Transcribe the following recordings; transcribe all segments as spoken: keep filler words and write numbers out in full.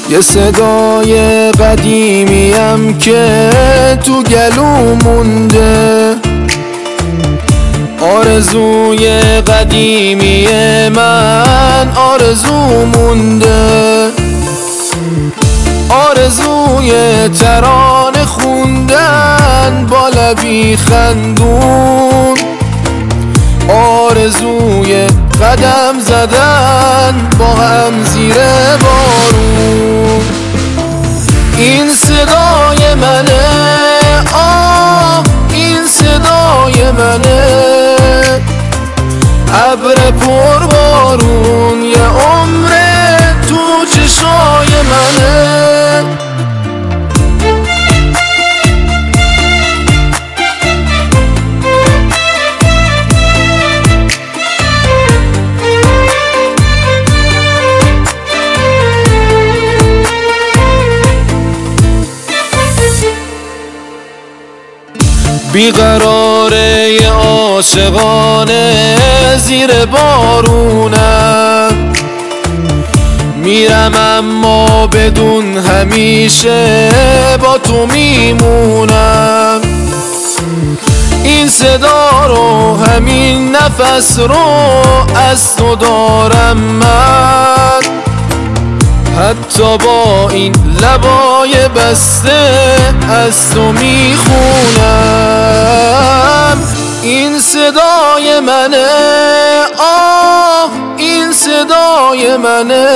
یه صدای قدیمیم که تو گلو مونده، آرزوی قدیمی من آرزو مونده، آرزوی ترانه خوندن با لبی خندون، آرزوی قدم زدن با هم زیر بارون. این صدای منه، آه این صدای منه، ابر پر بارون یه عمره تو چشای منه. بیقراره یه عاشقانه زیر بارونم، میرم اما بدون همیشه با تو میمونم. این صدا رو همین نفس رو از تو دارم من، حتی با این لبای بسته از تو میخونم. این صدای منه، آه این صدای منه،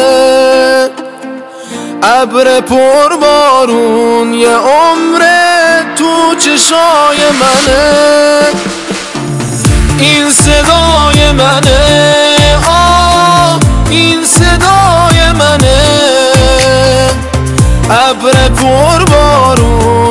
ابر پر بارون یه عمره تو چشای منه. این صدای منه، آه این صدای منه، ابر پر بارون